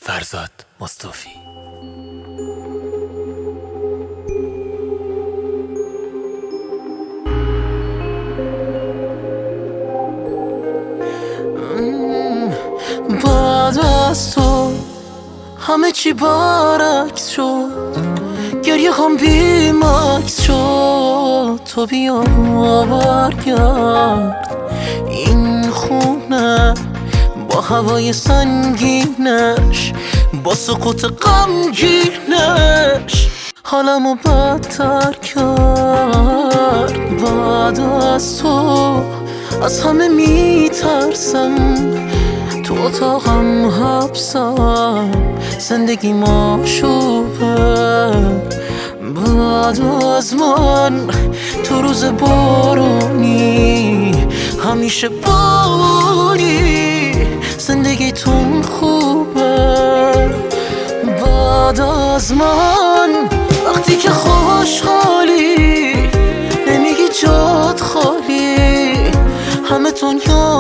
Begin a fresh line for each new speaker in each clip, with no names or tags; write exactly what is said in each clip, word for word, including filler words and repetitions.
فرزاد مصطفی.
بعد از تو همه چی برعکس شد، گریه هم بیمکس شد. تو بیا برگرد این خونه با هوای سنگینش، با سقوط غمگینش حالمو بدتر کرد. بعد از تو از همه میترسم، تو اتاقم حبسم، زندگی ماشوبه. بعد از من تو روز بارونی همیشه باری، زندگیتون خوبه. بعد از من وقتی که خوشحالی نمیگی جات خالی، همه تون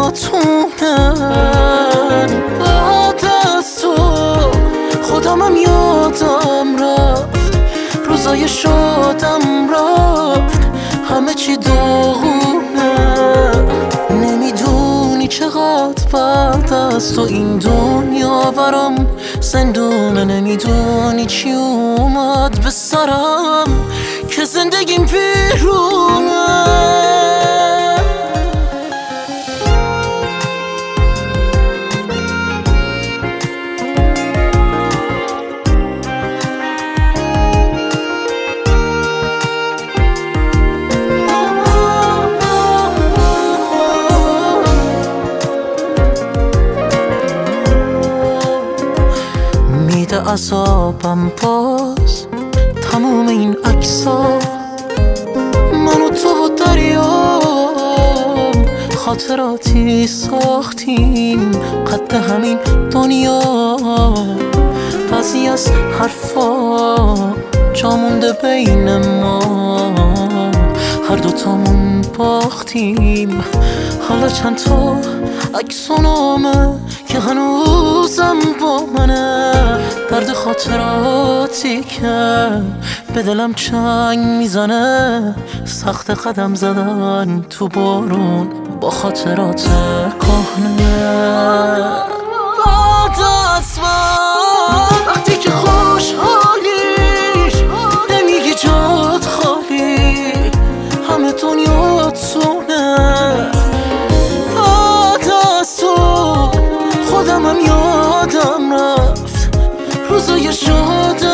یادتونن. بعد از تو خودمم یادم رفت، روزای شادم رفت، همه چی داغونه. نمیدونی چقدر بعد از تو این دنیا برام زندونه. نمیدونی چی اومد به سرم که زندگیم بیرونه. میده عذابم باز تموم این عکس‌ها، من و تو و دریام خاطراتی ساختیم قد همین دنیا. بعضی از حرفا جا مونده بین ما، هر دوتامون باختیم. حالا چند تا عکس و نامه که هنوزم با منه، درد خاطراتی که به دلم چنگ میزنه. سخت قدم زدن تو بارون با خاطرات کهنه. بعد از من وقتی که خوشحالی نمیگی جات خالی، همه دنیاتونه. بعد از تو خودمم یادم رفت، روزای شادم